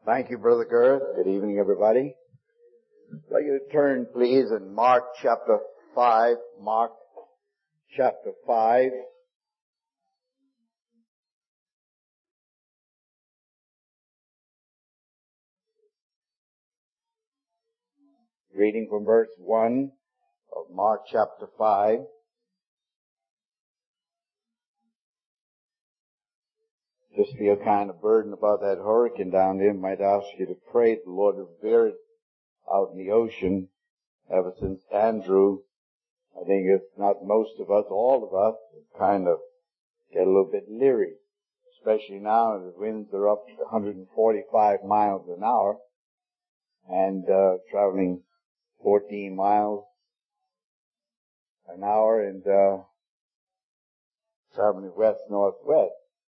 Thank you, Brother Garrett. Good evening, everybody. I'd like you to turn, please, in Mark chapter 5. Mark chapter 5. Reading from verse 1 of Mark chapter 5. Just feel kind of burdened about that hurricane down there. Might ask you to pray the Lord will bear it out in the ocean. Ever since Andrew, I think if not most of us, all of us, kind of get a little bit leery. Especially now the winds are up to 145 miles an hour and traveling 14 miles an hour and traveling west-northwest.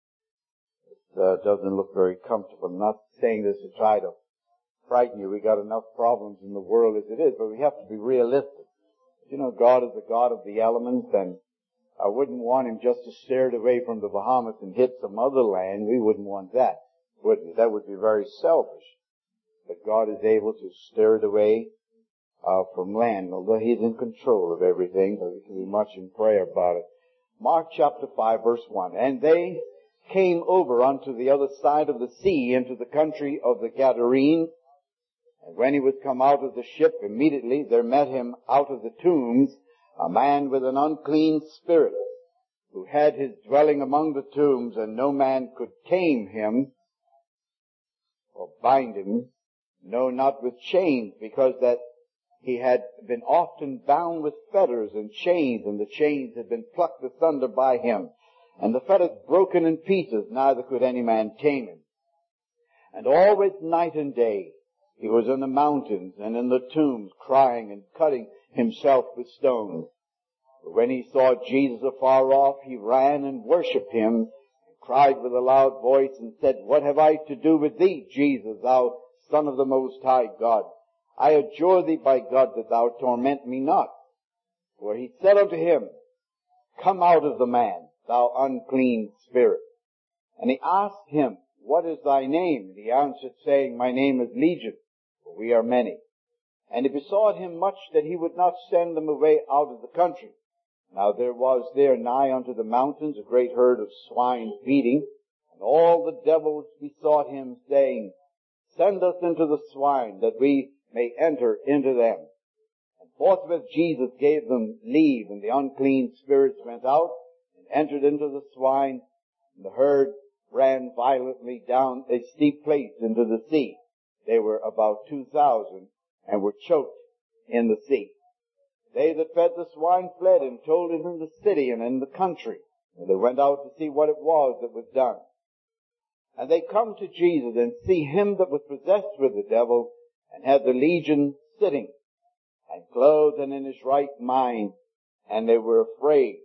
It doesn't look very comfortable. I'm not saying this to try to frighten you. We got enough problems in the world as it is, but we have to be realistic. You know, God is the God of the elements, and I wouldn't want Him just to steer it away from the Bahamas and hit some other land. We wouldn't want that, would we? That would be very selfish. But God is able to steer it away from land, although He's in control of everything, so we can be much in prayer about it. Mark chapter 5, verse 1. And they came over unto the other side of the sea into the country of the Gadarenes. And when he was come out of the ship, immediately there met him out of the tombs a man with an unclean spirit, who had his dwelling among the tombs, and no man could tame him or bind him, no, not with chains, because that he had been often bound with fetters and chains, and the chains had been plucked asunder by him, and the fetters broken in pieces, neither could any man tame him. And always night and day he was in the mountains and in the tombs, crying and cutting himself with stones. But when he saw Jesus afar off, he ran and worshipped him, and cried with a loud voice, and said, What have I to do with thee, Jesus, thou Son of the Most High God? I adjure thee by God that thou torment me not. For he said unto him, Come out of the man, thou unclean spirit. And he asked him, What is thy name? And he answered, saying, My name is Legion, for we are many. And he besought him much that he would not send them away out of the country. Now there was there nigh unto the mountains a great herd of swine feeding, and all the devils besought him, saying, Send us into the swine, that we may enter into them. And forthwith Jesus gave them leave, and the unclean spirits went out and entered into the swine, and the herd ran violently down a steep place into the sea. They were about 2,000, and were choked in the sea. They that fed the swine fled and told it in the city and in the country. And they went out to see what it was that was done. And they come to Jesus and see him that was possessed with the devil, and had the legion sitting, and clothed and in his right mind, and they were afraid.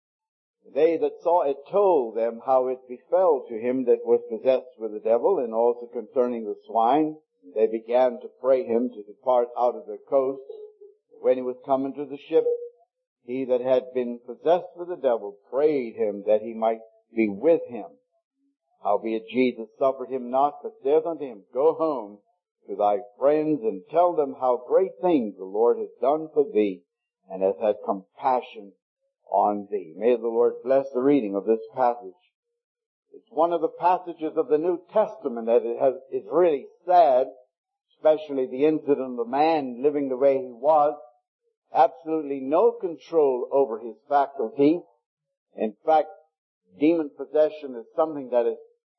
They that saw it told them how it befell to him that was possessed with the devil, and also concerning the swine. They began to pray him to depart out of their coast. When he was come into the ship, he that had been possessed with the devil prayed him that he might be with him. Howbeit Jesus suffered him not, but saith unto him, Go home to thy friends, and tell them how great things the Lord has done for thee, and hath had compassion on thee. May the Lord bless the reading of this passage. It's one of the passages of the New Testament that is really sad, especially the incident of the man living the way he was, absolutely no control over his faculty. In fact, demon possession is something that is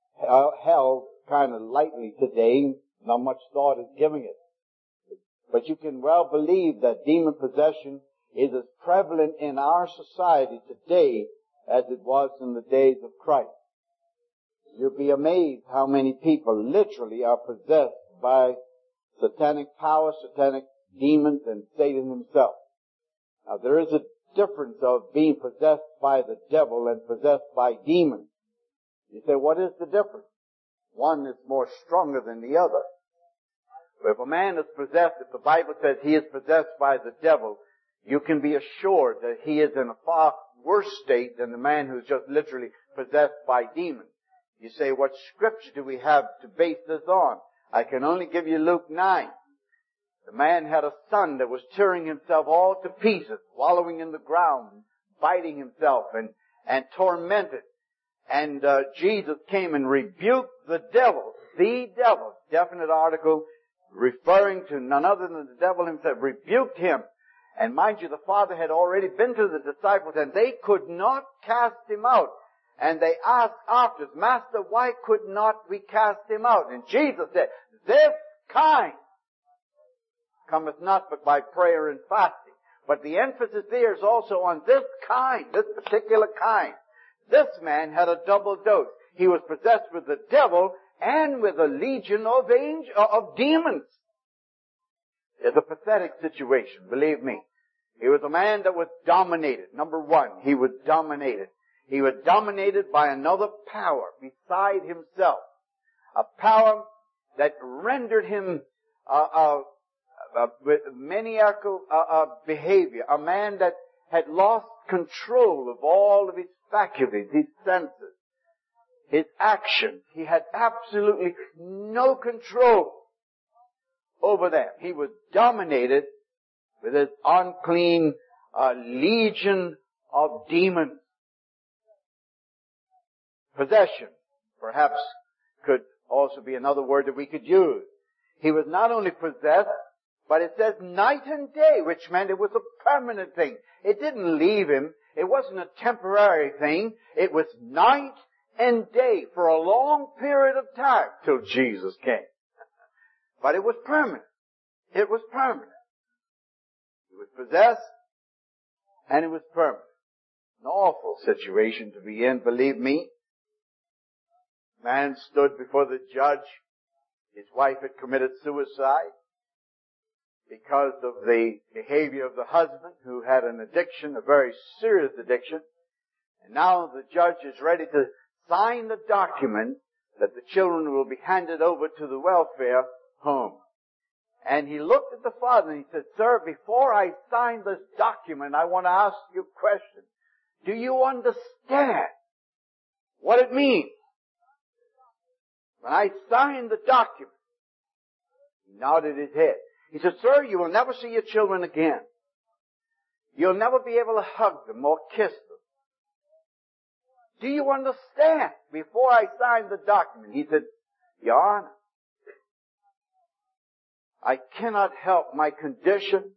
held kind of lightly today. Not much thought is given it. But you can well believe that demon possession is as prevalent in our society today as it was in the days of Christ. You'll be amazed how many people literally are possessed by satanic power, satanic demons, and Satan himself. Now there is a difference of being possessed by the devil and possessed by demons. You say, what is the difference? One is more stronger than the other. But if a man is possessed, if the Bible says he is possessed by the devil, you can be assured that he is in a far worse state than the man who's just literally possessed by demons. You say, what scripture do we have to base this on? I can only give you Luke 9. The man had a son that was tearing himself all to pieces, wallowing in the ground, biting himself and tormented. And Jesus came and rebuked the devil, definite article, referring to none other than the devil himself, rebuked him. And mind you, the Father had already been to the disciples, and they could not cast him out. And they asked afterwards, Master, why could not we cast him out? And Jesus said, this kind cometh not but by prayer and fasting. But the emphasis there is also on this kind, this particular kind. This man had a double dose. He was possessed with the devil and with a legion of demons. It's a pathetic situation, believe me. He was a man that was dominated. Number one, he was dominated. He was dominated by another power beside himself. A power that rendered him with maniacal behavior. A man that had lost control of all of his faculties, his senses, his actions. He had absolutely no control over them. He was dominated with his unclean legion of demons. Possession, perhaps, could also be another word that we could use. He was not only possessed, but it says night and day, which meant it was a permanent thing. It didn't leave him. It wasn't a temporary thing. It was night and day for a long period of time till Jesus came. But it was permanent. It was permanent. He was possessed, and it was permanent. An awful situation to be in, believe me. Man stood before the judge. His wife had committed suicide because of the behavior of the husband, who had an addiction, a very serious addiction. And now the judge is ready to sign the document that the children will be handed over to the welfare home. And he looked at the father and he said, Sir, before I sign this document, I want to ask you a question. Do you understand what it means? When I signed the document, he nodded his head. He said, Sir, you will never see your children again. You'll never be able to hug them or kiss them. Do you understand? Before I signed the document, he said, Your Honor, I cannot help my condition.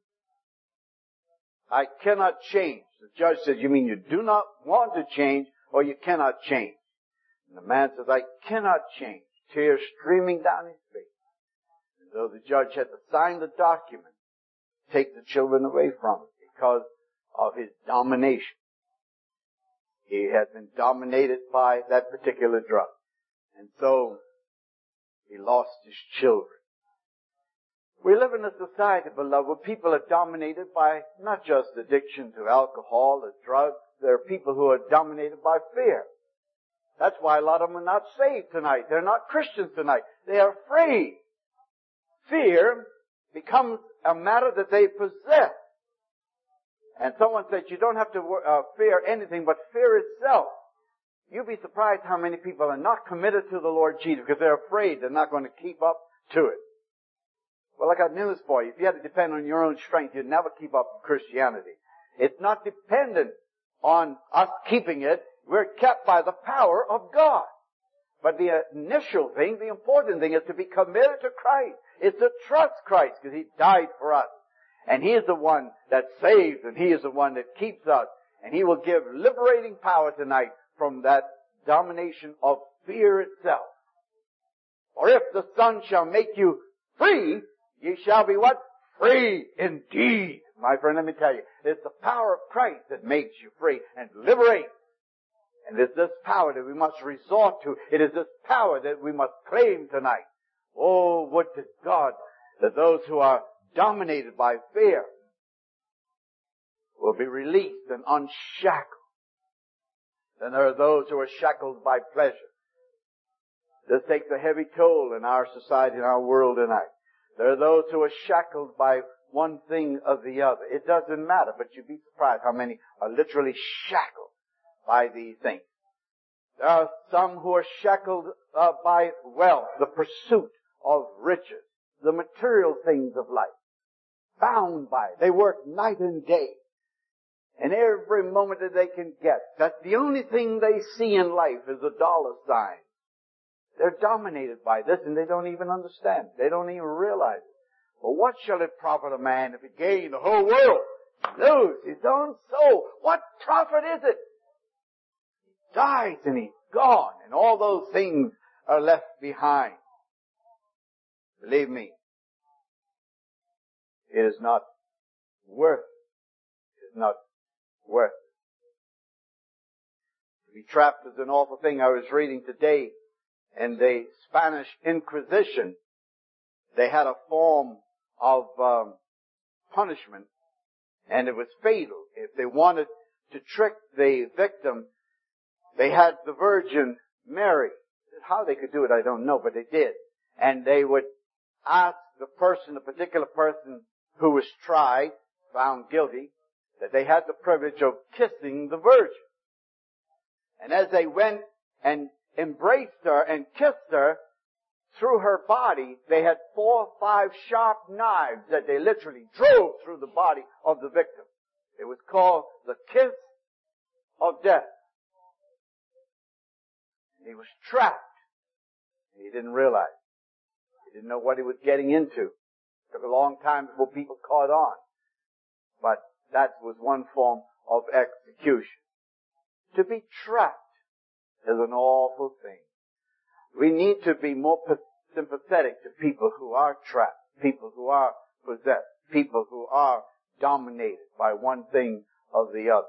I cannot change. The judge says, you mean you do not want to change, or you cannot change? And the man says, I cannot change. Tears streaming down his face. And so the judge had to sign the document, take the children away from him because of his domination. He had been dominated by that particular drug. And so he lost his children. We live in a society, beloved, where people are dominated by not just addiction to alcohol or drugs. There are people who are dominated by fear. That's why a lot of them are not saved tonight. They're not Christians tonight. They are afraid. Fear becomes a matter that they possess. And someone said, you don't have to fear anything but fear itself. You'd be surprised how many people are not committed to the Lord Jesus because they're afraid they're not going to keep up to it. Well, I got news for you. If you had to depend on your own strength, you'd never keep up with Christianity. It's not dependent on us keeping it. We're kept by the power of God. But the initial thing, the important thing, is to be committed to Christ. It's to trust Christ because He died for us. And He is the one that saves, and He is the one that keeps us. And He will give liberating power tonight from that domination of fear itself. For if the Son shall make you free, ye shall be what? Free indeed. My friend, let me tell you, it's the power of Christ that makes you free and liberates. And it's this power that we must resort to. It is this power that we must claim tonight. Oh, would to God that those who are dominated by fear will be released and unshackled. Then there are those who are shackled by pleasure. This takes a heavy toll in our society, in our world tonight. There are those who are shackled by one thing or the other. It doesn't matter, but you'd be surprised how many are literally shackled by these things. There are some who are shackled by wealth, the pursuit of riches, the material things of life. Bound by it. They work night and day. And every moment that they can get, that's the only thing they see in life is a dollar sign. They're dominated by this and they don't even understand. They don't even realize it. Well, what shall it profit a man if he gain the whole world, lose his own soul? What profit is it? He dies and he's gone and all those things are left behind. Believe me, it is not worth it. It is not worth it. To be trapped is an awful thing. I was reading today in the Spanish Inquisition, they had a form of punishment, and it was fatal. If they wanted to trick the victim, they had the Virgin Mary. How they could do it, I don't know, but they did. And they would ask the particular person who was tried, found guilty, that they had the privilege of kissing the Virgin. And as they went and embraced her and kissed her, through her body, they had 4 or 5 sharp knives that they literally drove through the body of the victim. It was called the kiss of death. He was trapped. He didn't realize. He didn't know what he was getting into. It took a long time before people caught on. But that was one form of execution. To be trapped is an awful thing. We need to be more sympathetic to people who are trapped, people who are possessed, people who are dominated by one thing or the other.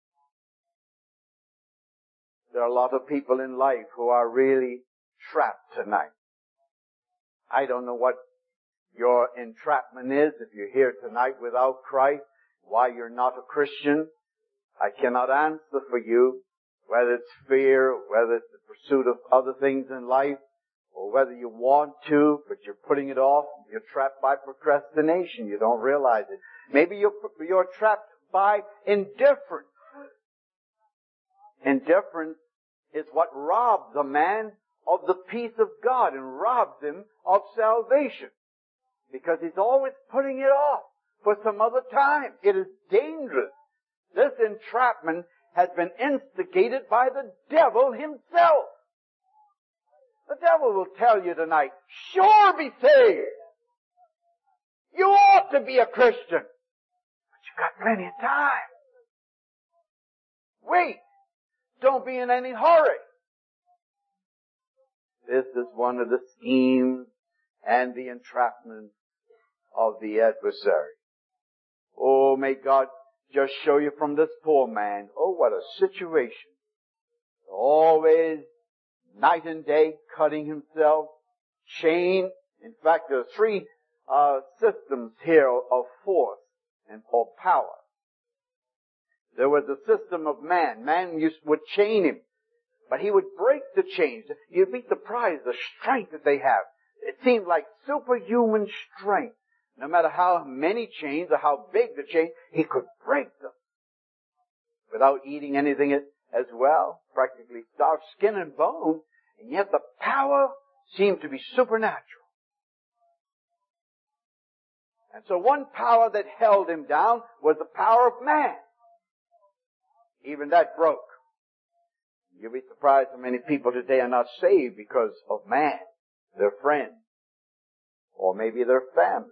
There are a lot of people in life who are really trapped tonight. I don't know what your entrapment is if you're here tonight without Christ, why you're not a Christian. I cannot answer for you, whether it's fear, whether it's the pursuit of other things in life, or whether you want to, but you're putting it off. You're trapped by procrastination. You don't realize it. Maybe you're trapped by indifference. Indifference is what robs a man of the peace of God and robs him of salvation. Because he's always putting it off for some other time. It is dangerous. This entrapment has been instigated by the devil himself. The devil will tell you tonight, sure, be saved. You ought to be a Christian. But you've got plenty of time. Wait. Don't be in any hurry. This is one of the schemes and the entrapment of the adversary. Oh, may God just show you from this poor man. Oh, what a situation. Always night and day cutting himself, chained. In fact, there are 3 systems here of force and of power. There was a system of man. Man would chain him, but he would break the chains. You'd be surprised the strength that they have. It seemed like superhuman strength. No matter how many chains or how big the chain, he could break them without eating anything as well. Practically starved, skin and bone, and yet the power seemed to be supernatural. And so one power that held him down was the power of man. Even that broke. You'll be surprised how many people today are not saved because of man, their friend, or maybe their family.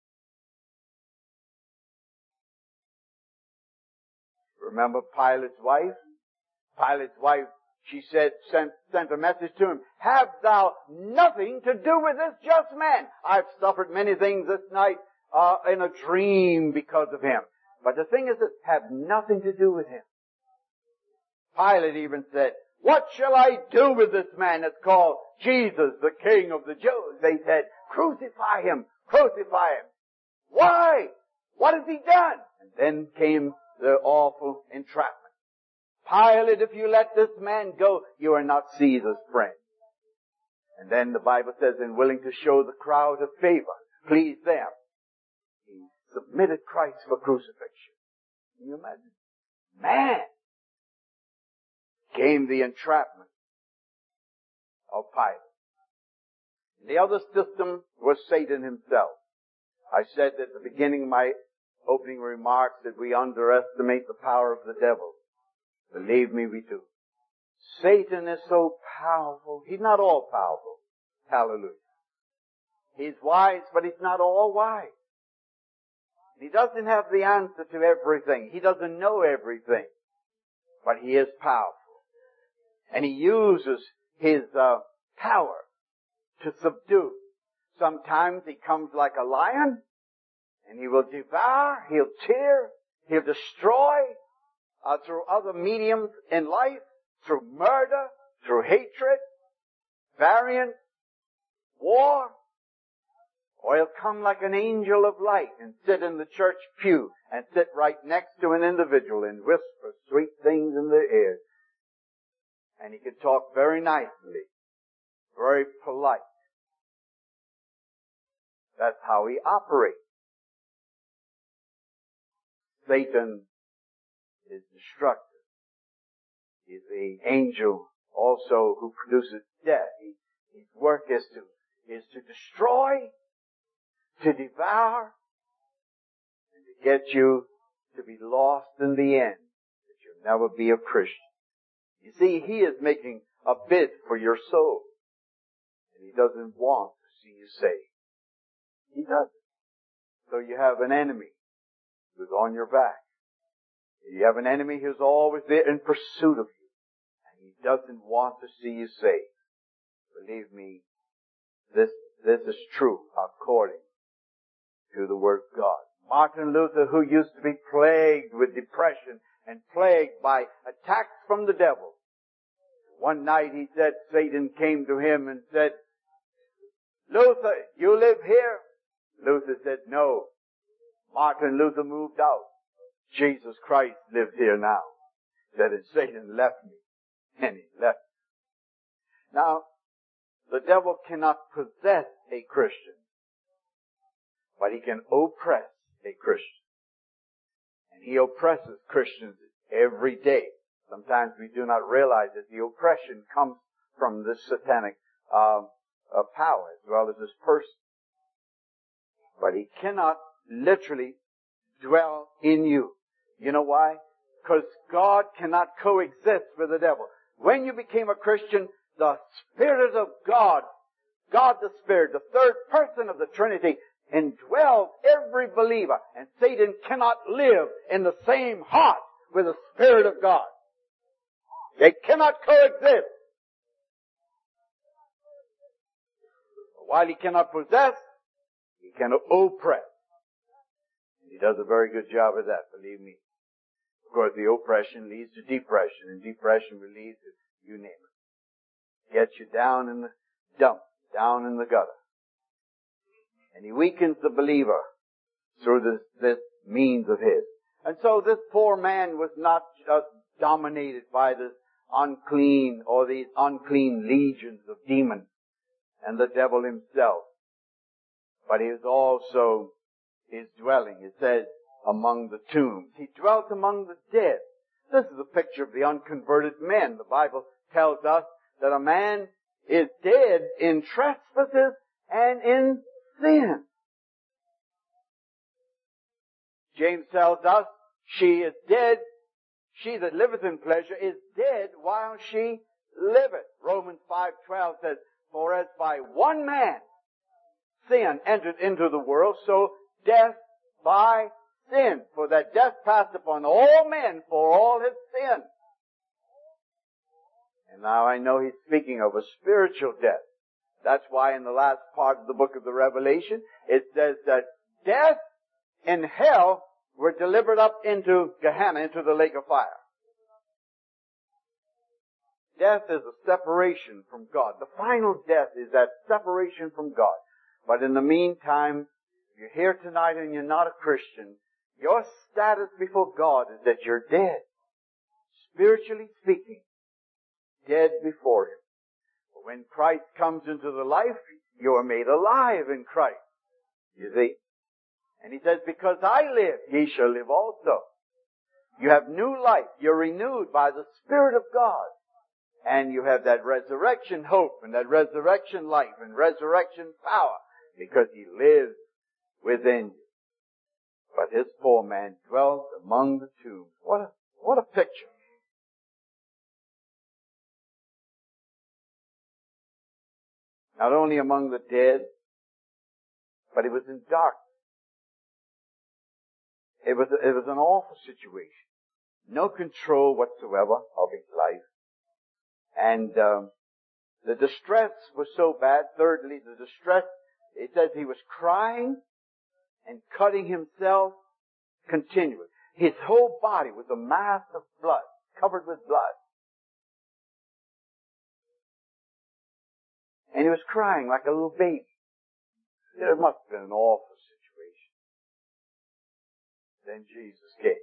Remember Pilate's wife? Pilate's wife, she said, sent a message to him, have thou nothing to do with this just man. I've suffered many things this night in a dream because of him. But the thing is that have nothing to do with him. Pilate even said, what shall I do with this man that's called Jesus, the King of the Jews? They said, crucify him, crucify him. Why? What has he done? And then came the awful entrapment. Pilate, if you let this man go, you are not Caesar's friend. And then the Bible says, and willing to show the crowd a favor, please them, he submitted Christ for crucifixion. Can you imagine? Man! Came the entrapment of Pilate. The other system was Satan himself. I said at the beginning of my opening remarks that we underestimate the power of the devil. Believe me, we do. Satan is so powerful. He's not all powerful. Hallelujah. He's wise, but he's not all wise. He doesn't have the answer to everything. He doesn't know everything. But he is powerful. And he uses his power to subdue. Sometimes he comes like a lion, and he will devour, he'll tear, he'll destroy through other mediums in life, through murder, through hatred, variance, war. Or he'll come like an angel of light and sit in the church pew and sit right next to an individual and whisper sweet things in their ears. And he can talk very nicely, very polite. That's how he operates. Satan is destructive. He's the angel also who produces death. His work is to destroy, to devour, and to get you to be lost in the end, that you'll never be a Christian. You see, he is making a bid for your soul, and he doesn't want to see you saved. He doesn't. So you have an enemy who's on your back. You have an enemy who's always there in pursuit of you, and he doesn't want to see you saved. Believe me, this is true according to the Word of God. Martin Luther, who used to be plagued with depression and plagued by attacks from the devil, one night he said, Satan came to him and said, Luther, you live here? Luther said, no. Martin Luther moved out. Jesus Christ lives here now. He said, and Satan left me. And he left me. Now, the devil cannot possess a Christian, but he can oppress a Christian. And he oppresses Christians every day. Sometimes we do not realize that the oppression comes from this satanic power as well as this person. But he cannot literally dwell in you. You know why? Because God cannot coexist with the devil. When you became a Christian, the Spirit of God, God the Spirit, the third person of the Trinity, indwells every believer. And Satan cannot live in the same heart with the Spirit of God. They cannot coexist. While he cannot possess, he can oppress. And he does a very good job of that, believe me. Of course, the oppression leads to depression, and depression will lead to, you name it. Gets you down in the dump, down in the gutter. And he weakens the believer through this means of his. And so this poor man was not just dominated by this unclean or these unclean legions of demons and the devil himself, but he was also his dwelling. It says among the tombs. He dwelt among the dead. This is a picture of the unconverted men. The Bible tells us that a man is dead in trespasses and in sin. James tells us she is dead. She that liveth in pleasure is dead while she liveth. Romans 5:12 says, for as by one man sin entered into the world, so death by sin. For that death passed upon all men for all have sinned. And now I know he's speaking of a spiritual death. That's why in the last part of the book of the Revelation, it says that death and hell were delivered up into Gehenna, into the lake of fire. Death is a separation from God. The final death is that separation from God. But in the meantime, if you're here tonight and you're not a Christian, your status before God is that you're dead. Spiritually speaking, dead before Him. But when Christ comes into the life, you are made alive in Christ. You see? And He says, because I live, ye shall live also. You have new life. You're renewed by the Spirit of God. And you have that resurrection hope and that resurrection life and resurrection power because He lives within you. But this poor man dwelt among the tombs. What a picture. Not only among the dead, but he was in darkness. It was an awful situation. No control whatsoever of his life. And the distress was so bad. Thirdly, the distress, it says he was crying and cutting himself continually. His whole body was a mass of blood, covered with blood. And he was crying like a little baby. It must have been an awful situation. Then Jesus came.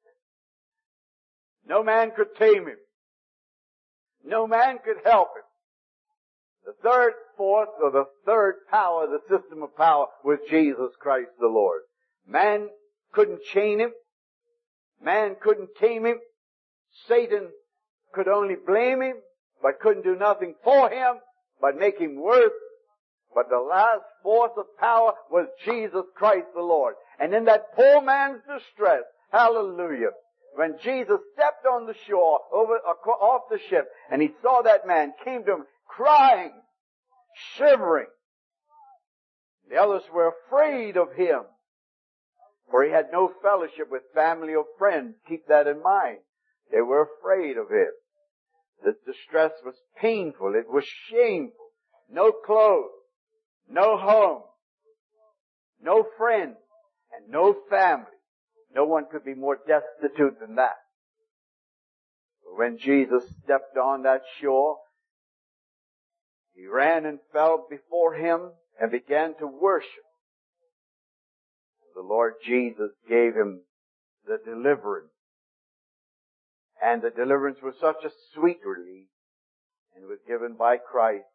No man could tame him. No man could help him. The third force, or the third power, the system of power, was Jesus Christ the Lord. Man couldn't chain him. Man couldn't tame him. Satan could only blame him, but couldn't do nothing for him, but make him worse. But the last force of power was Jesus Christ the Lord. And in that poor man's distress, hallelujah, when Jesus stepped on the shore, off the ship, and he saw that man, came to him crying, shivering. The others were afraid of him, for he had no fellowship with family or friends. Keep that in mind. They were afraid of him. The distress was painful. It was shameful. No clothes, no home, no friends, and no family. No one could be more destitute than that. But when Jesus stepped on that shore, he ran and fell before him and began to worship. The Lord Jesus gave him the deliverance. And the deliverance was such a sweet relief, and was given by Christ.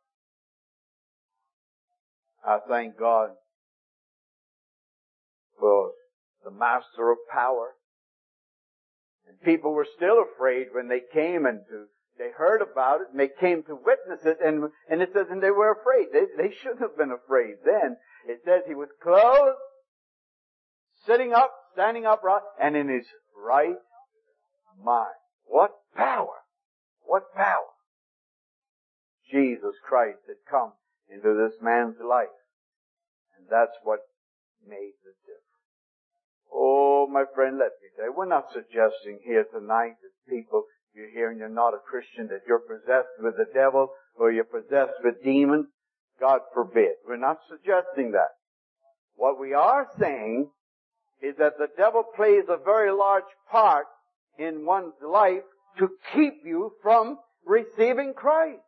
I thank God for the Master of Power. And people were still afraid when they came and they heard about it and they came to witness it, and it says, and they were afraid. They shouldn't have been afraid then. It says he was clothed, sitting up, standing upright, and in his right mind. What power! What power! Jesus Christ had come into this man's life. And that's what made the difference. Oh, my friend, let me say, we're not suggesting here tonight that people, you're here and you're not a Christian, that you're possessed with the devil or you're possessed with demons. God forbid. We're not suggesting that. What we are saying is that the devil plays a very large part in one's life to keep you from receiving Christ.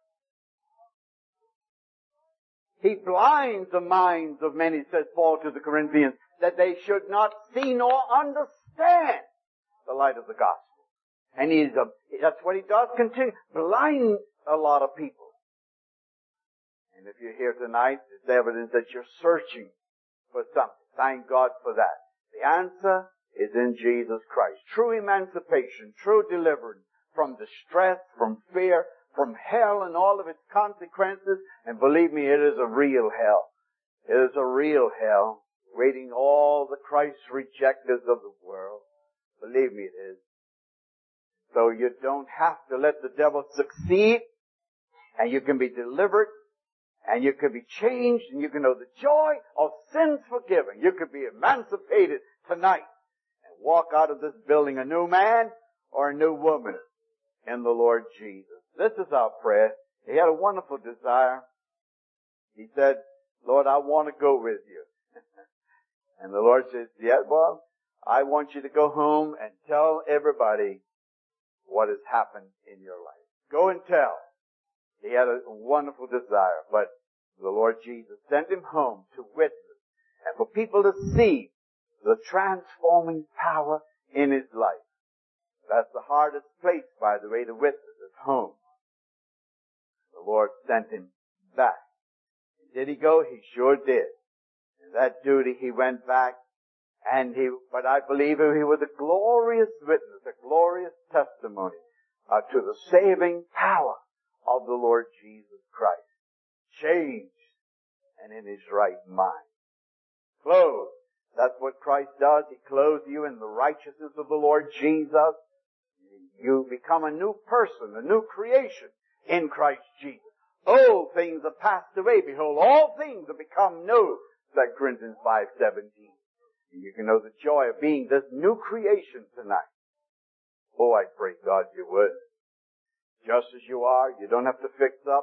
He blinds the minds of many, says Paul to the Corinthians, that they should not see nor understand the light of the gospel. And that's what he does continue, blind a lot of people. And if you're here tonight, it's evidence that you're searching for something. Thank God for that. The answer is in Jesus Christ. True emancipation, true deliverance from distress, from fear, from hell and all of its consequences. And believe me, it is a real hell. It is a real hell, waiting all the Christ rejectors of the world. Believe me, it is. So you don't have to let the devil succeed, and you can be delivered, and you can be changed, and you can know the joy of sins forgiven. You can be emancipated tonight and walk out of this building a new man or a new woman in the Lord Jesus. This is our prayer. He had a wonderful desire. He said, Lord, I want to go with you. And the Lord says, yeah, well, I want you to go home and tell everybody what has happened in your life. Go and tell. He had a wonderful desire, but the Lord Jesus sent him home to witness and for people to see the transforming power in his life. That's the hardest place, by the way, to witness, at home. The Lord sent him back. Did he go? He sure did. In that duty he went back, but I believe he was a glorious witness, a glorious testimony to the saving power of the Lord Jesus Christ. Changed and in his right mind. Clothed. That's what Christ does. He clothes you in the righteousness of the Lord Jesus. You become a new person, a new creation in Christ Jesus. Old things have passed away. Behold, all things have become new. 2 Corinthians 5:17. And you can know the joy of being this new creation tonight. Oh, I pray God you would. Just as you are, you don't have to fix up.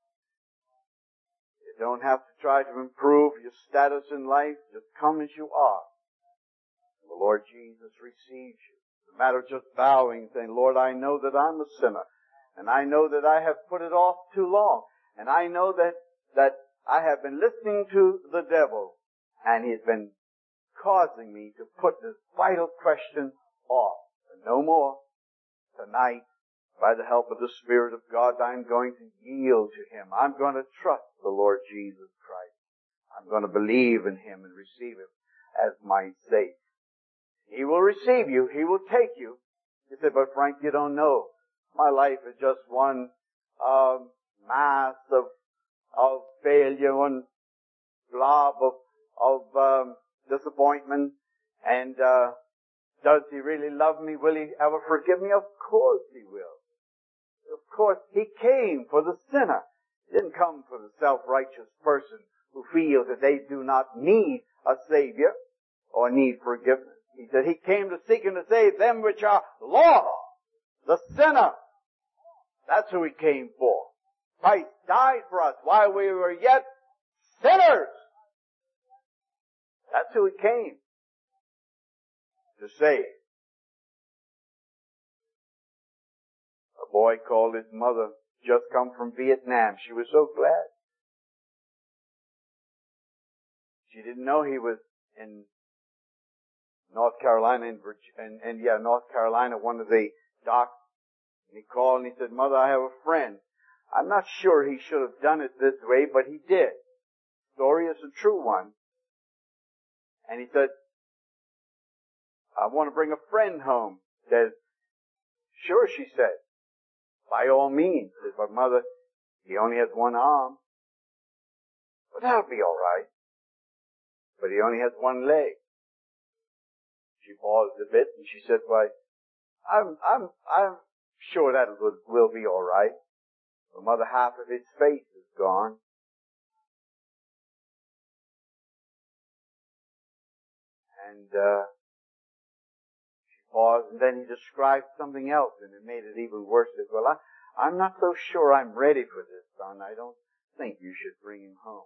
You don't have to try to improve your status in life. Just come as you are. The Lord Jesus receives you. It's a matter of just bowing, saying, Lord, I know that I'm a sinner. And I know that I have put it off too long. And I know that I have been listening to the devil. And he's been causing me to put this vital question off. And no more. Tonight, by the help of the Spirit of God, I'm going to yield to Him. I'm going to trust the Lord Jesus Christ. I'm going to believe in Him and receive Him as my Savior. He will receive you. He will take you. You say, but Frank, you don't know. My life is just one mass of failure, one blob of disappointment. And does He really love me? Will He ever forgive me? Of course He will. Of course, He came for the sinner. He didn't come for the self-righteous person who feels that they do not need a Savior or need forgiveness. He said He came to seek and to save them which are lost, the sinner. That's who He came for. Christ died for us while we were yet sinners. That's who He came to save. A boy called his mother, just come from Vietnam. She was so glad. She didn't know he was in North Carolina, North Carolina, one of the docks. And he called and he said, Mother, I have a friend. I'm not sure he should have done it this way, but he did. The story is a true one. And he said, I want to bring a friend home. Says, sure, she said. By all means. Says, but Mother, he only has one arm. But that'll be all right. But he only has one leg. She paused a bit and she said, why, I'm sure that will be all right. But Mother, half of his face is gone. And she paused, and then he described something else, and it made it even worse. He said, well, I'm not so sure I'm ready for this, son. I don't think you should bring him home.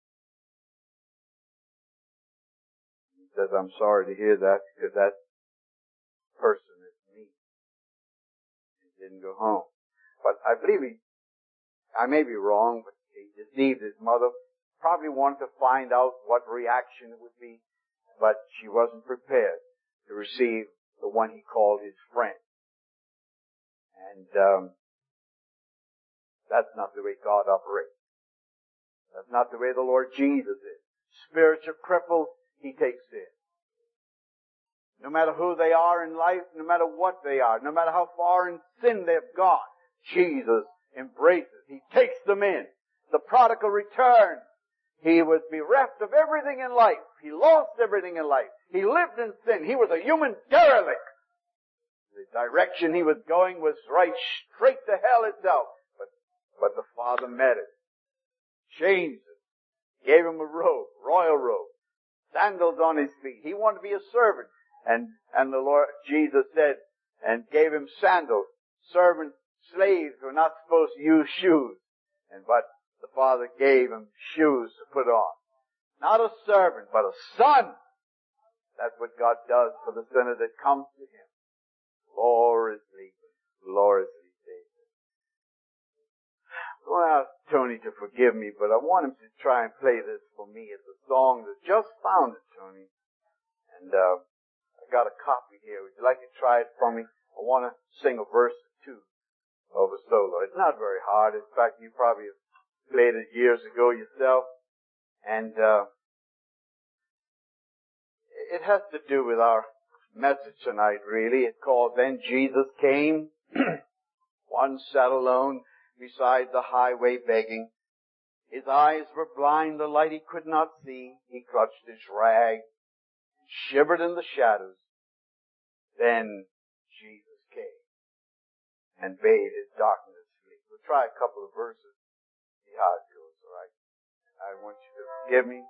He says, I'm sorry to hear that, because that person is me. He didn't go home. But I believe I may be wrong, but he deceived his mother. Probably wanted to find out what reaction it would be, but she wasn't prepared to receive the one he called his friend. And that's not the way God operates. That's not the way the Lord Jesus is. Spiritual cripples, He takes in. No matter who they are in life, no matter what they are, no matter how far in sin they've gone, Jesus embraces. He takes them in. The prodigal returned. He was bereft of everything in life. He lost everything in life. He lived in sin. He was a human derelict. The direction he was going was right straight to hell itself. But the Father met it. Changed it. Gave him a robe, royal robe. Sandals on his feet. He wanted to be a servant. And the Lord Jesus said, and gave him sandals. Servants, slaves were not supposed to use shoes. But the Father gave him shoes to put on. Not a servant, but a son. That's what God does for the sinner that comes to Him. Gloriously saved. I want to ask Tony to forgive me, but I want him to try and play this for me. It's a song that just found it, Tony. And I got a copy here. Would you like to try it for me? I want to sing a verse or two of a solo. It's not very hard. In fact, you probably have played it years ago yourself. And it has to do with our message tonight, really. It's called Then Jesus Came. One sat alone beside the highway begging. His eyes were blind, the light he could not see. He clutched his rag, shivered in the shadows. Then Jesus came and bade his darkness flee. We'll try a couple of verses, see how it goes, all right? I want you to forgive me.